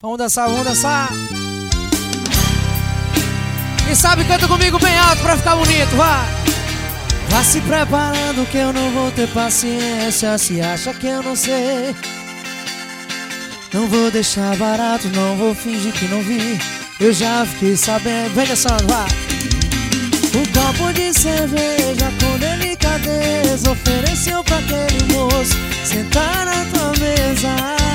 Vamos dançar, vamos dançar. Quem sabe canta comigo bem alto pra ficar bonito, vai. Vá se preparando que eu não vou ter paciência. Se acha que eu não sei, não vou deixar barato, não vou fingir que não vi. Eu já fiquei sabendo, vem dançando, vai. Um copo de cerveja com delicadeza ofereceu pra aquele moço sentar na tua mesa.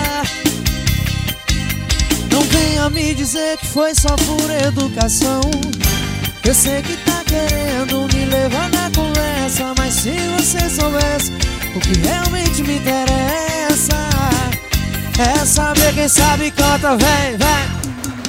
Não venha me dizer que foi só por educação. Eu sei que tá querendo me levar na conversa, mas se você soubesse o que realmente me interessa é saber quem sabe canta, vem, vem.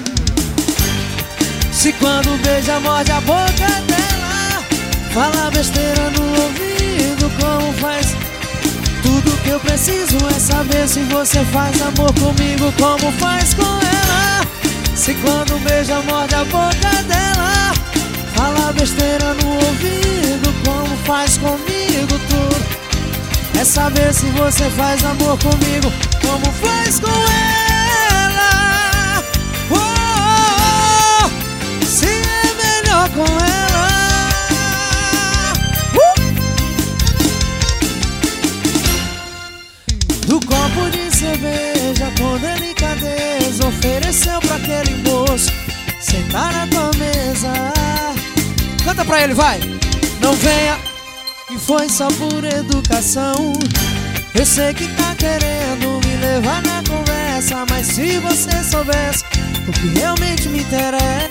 Se quando beija morde a boca dela, fala besteira no ouvido, como faz. Tudo que eu preciso é saber se você faz amor comigo como faz com ela. Se quando beija morde a boca dela, fala besteira no ouvido, como faz comigo tudo. É saber se você faz amor comigo como faz com ela. Oh, se é melhor com ela. Do copo de cerveja com delicadeza ofereceu pra aquele moço sentar na tua mesa. Canta pra ele, vai. Não venha que foi só por educação. Eu sei que tá querendo me levar na conversa, mas se você soubesse o que realmente me interessa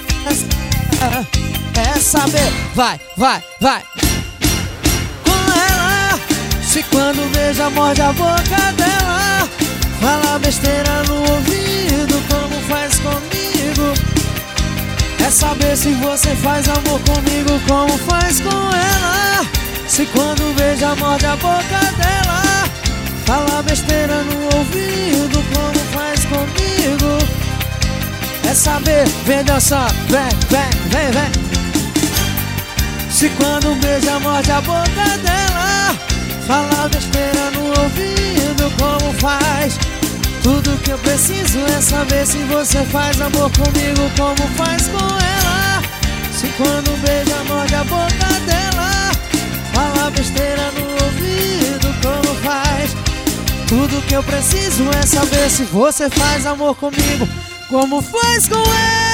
é saber, vai, vai, vai. Com ela, se quando beija morde a boca dela, fala besteira no ouvido, como faz comigo. É saber se você faz amor comigo como faz com ela. Se quando beija morde a boca dela, fala besteira no ouvido, como faz comigo. É saber, vem dançar, vem, vem, vem, vem. Se quando beija morde a boca dela, fala besteira no ouvido, como faz. Tudo que eu preciso é saber se você faz amor comigo como faz com ela. Se quando beija morde a boca dela, fala besteira no ouvido, como faz. Tudo que eu preciso é saber se você faz amor comigo como faz com ela.